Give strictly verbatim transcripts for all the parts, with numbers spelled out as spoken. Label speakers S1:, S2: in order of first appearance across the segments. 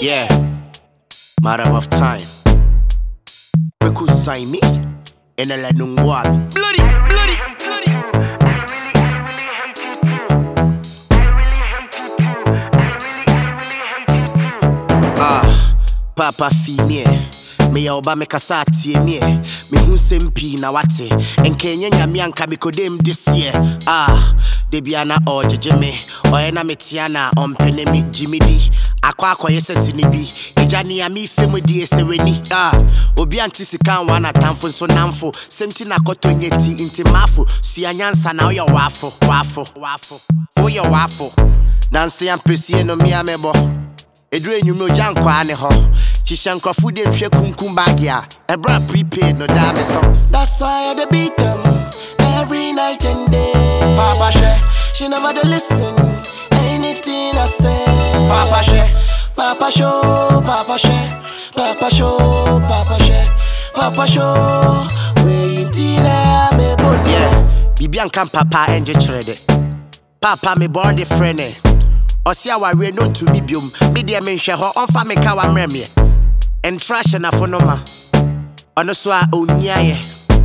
S1: Yeah, matter of time. Beku sign me, and I let them go. Bloody, bloody, bloody. Ah, Papa Fini. Me ya oba me kasa tie me me hu sempi na wate enke nyanya me anka me kodem this year. Ah, de bia na ojeje me oye na metia na ompene me jimidi akwa akoye sesi ni bi eja ni ami femu di eseweni. Ah, obi anti sika wan atamfo so namfo semti na kotonye ti inti mafo suanyansa na oyo wafo wafo wafo oyo wafo nanse ampesi no me amebo edure enyume oja nkwa ne ho chisha nkwafu de hwe kunkum bag ya ebra prepaid no da me to.
S2: That's why I dey beat them every night and day.
S1: Papa she
S2: She never dey listen anything I say.
S1: Papa she
S2: Papa show, Papa she Papa show, Papa she Papa show. We intina me bon.
S1: Yeah, bibi anka papa enje chrede. Papa me body friend eh. Osi aware no to me biom. Me de me hwe ho onfa me ka wa mremye. En trash na fonoma. Ono so a onia ye.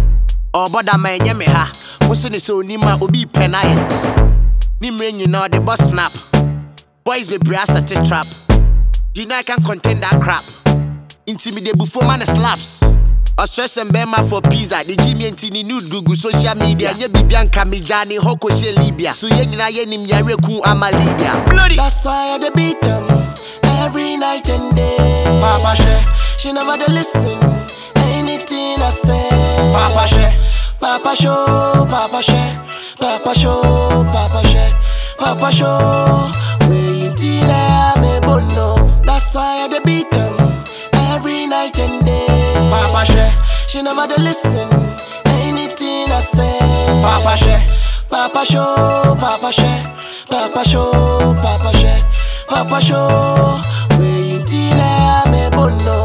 S1: Oboda ma enye me ha. Musu ni so onima obi pena ye. Ni mrenyu na the boss snap. Boys be brass at a trap. You know I can contain that crap. Intimidate before man slaps. I stress and bema for pizza. The Jimmy and Tini nude Google social media. Nye bibianka mijani hoko she Libya. So ye na ye nim yare ku ama Libya. Bloody.
S2: That's why I dey beat them every night and day.
S1: Papa she
S2: She never dey listen anything I say.
S1: Papa she
S2: Papa show, Papa she Papa show, Papa she Papa show. We intina me bono. That's why I dey beat them every night and day.
S1: Papa she
S2: She never dey listen anything I say.
S1: Papa she
S2: Papa show, Papa she Papa show, Papa she Papa show. We intina me bono.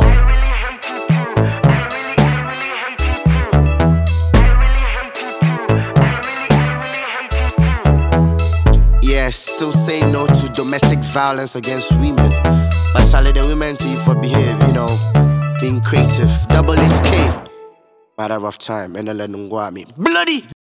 S1: Yes, still say no to domestic violence against women. But salute the women to you for behave, you know, being creative. Double H K. Matter of time, and I let them go at me. Bloody!